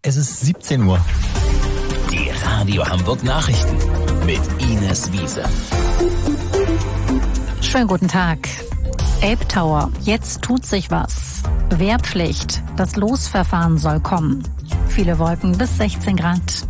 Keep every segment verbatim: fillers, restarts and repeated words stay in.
Es ist siebzehn Uhr. Die Radio Hamburg Nachrichten mit Ines Wiese. Schönen guten Tag. Elbtower, jetzt tut sich was. Wehrpflicht, das Losverfahren soll kommen. Viele Wolken bis sechzehn Grad.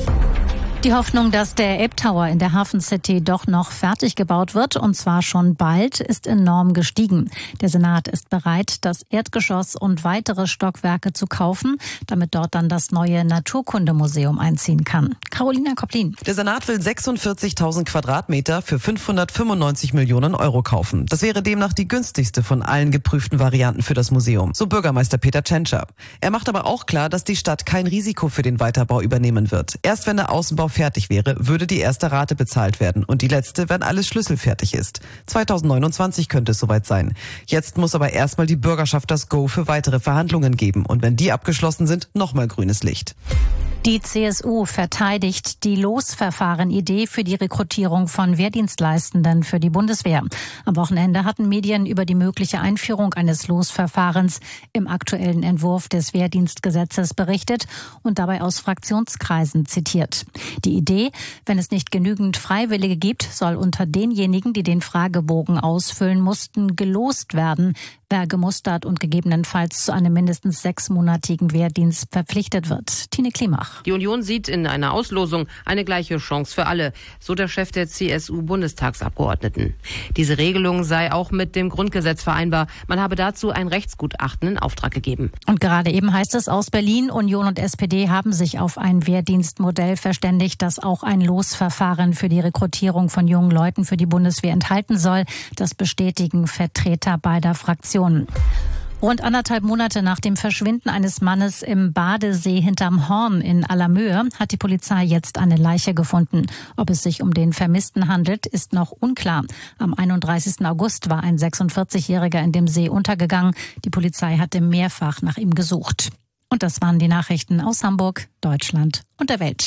Die Hoffnung, dass der Elbtower in der Hafen City doch noch fertig gebaut wird, und zwar schon bald, ist enorm gestiegen. Der Senat ist bereit, das Erdgeschoss und weitere Stockwerke zu kaufen, damit dort dann das neue Naturkundemuseum einziehen kann. Carolina Koplin. Der Senat will sechsundvierzigtausend Quadratmeter für fünfhundertfünfundneunzig Millionen Euro kaufen. Das wäre demnach die günstigste von allen geprüften Varianten für das Museum, so Bürgermeister Peter Tschentscher. Er macht aber auch klar, dass die Stadt kein Risiko für den Weiterbau übernehmen wird. Erst wenn der Außenbau fertig wäre, würde die erste Rate bezahlt werden und die letzte, wenn alles schlüsselfertig ist. zweitausendneunundzwanzig könnte es soweit sein. Jetzt muss aber erstmal die Bürgerschaft das Go für weitere Verhandlungen geben und wenn die abgeschlossen sind, nochmal grünes Licht. Die C S U verteidigt die Losverfahren-Idee für die Rekrutierung von Wehrdienstleistenden für die Bundeswehr. Am Wochenende hatten Medien über die mögliche Einführung eines Losverfahrens im aktuellen Entwurf des Wehrdienstgesetzes berichtet und dabei aus Fraktionskreisen zitiert. Die Idee, wenn es nicht genügend Freiwillige gibt, soll unter denjenigen, die den Fragebogen ausfüllen mussten, gelost werden, wer gemustert und gegebenenfalls zu einem mindestens sechsmonatigen Wehrdienst verpflichtet wird. Tine Klimach. Die Union sieht in einer Auslosung eine gleiche Chance für alle, so der Chef der C S U-Bundestagsabgeordneten. Diese Regelung sei auch mit dem Grundgesetz vereinbar. Man habe dazu ein Rechtsgutachten in Auftrag gegeben. Und gerade eben heißt es aus Berlin, Union und S P D haben sich auf ein Wehrdienstmodell verständigt, das auch ein Losverfahren für die Rekrutierung von jungen Leuten für die Bundeswehr enthalten soll. Das bestätigen Vertreter beider Fraktionen. Rund anderthalb Monate nach dem Verschwinden eines Mannes im Badesee hinterm Horn in Allermöhe hat die Polizei jetzt eine Leiche gefunden. Ob es sich um den Vermissten handelt, ist noch unklar. Am einunddreißigsten August war ein sechsundvierzigjähriger in dem See untergegangen. Die Polizei hatte mehrfach nach ihm gesucht. Und das waren die Nachrichten aus Hamburg, Deutschland und der Welt.